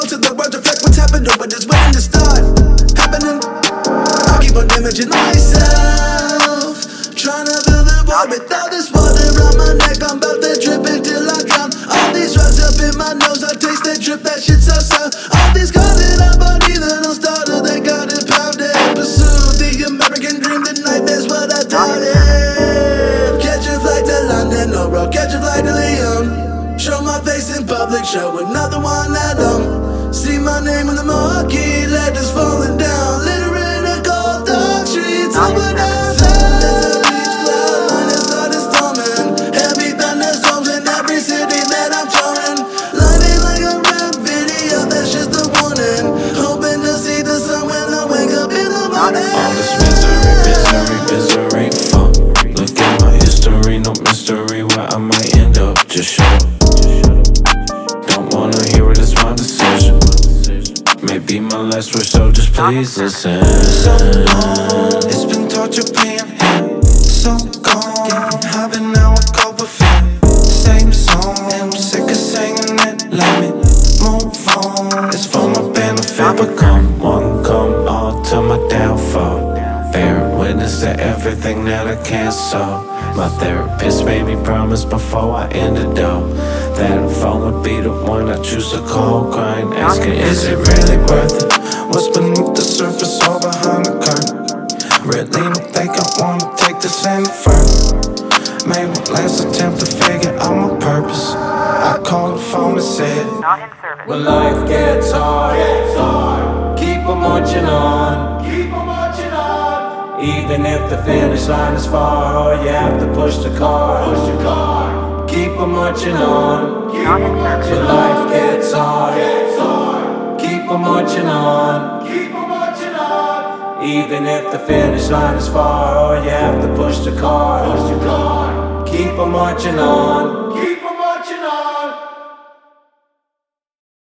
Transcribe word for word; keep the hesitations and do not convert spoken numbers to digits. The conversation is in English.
most of the words reflect what's happened or what is waiting to start happening. I keep on damaging myself, trying to fill the void with all this water around my neck. I'm about to drip until I drown. All these drugs up in my nose, I taste that drip, that shit so sour. All these cars that I bought, either no starter, they got it pounded. Pursue the American dream, the nightmare's what I doubted. Catch a flight to London or I'll catch a flight to Lyon. Show my face in public, show another one that don't see my name in the marquee. Letters falling down, litter in the cold dark streets. Over down. All this misery, misery, misery, fuck. Look at my history, no mystery where I might end up. Just shut up. Don't wanna hear it, it's my decision. Maybe my last word, so just please listen. So long, it's been torture being here. So gone, having now a go with it. Same song, I'm sick of singing it. Let me move on, it's for my benefit. I become one, come all to my downfall. Bear witness to everything that I can't solve. My therapist made me promise before I ended up that if I would be the one I choose to call, crying, asking, is it really worth it? What's beneath the surface or behind the curtain? Really don't think I wanna take this any further. Made one last attempt to figure out my purpose. I called the phone and said, Not in service. When life gets hard, gets hard, keep on marching on, keep on marching on. Even if the finish line is far, or you have to push the car, push the car. Keep on marching on, keep on marching on. When life gets hard, gets hard, keep on marching on, keep on marching on. Even if the finish line is far, or you have to push the car, push the car. Keep on marching on.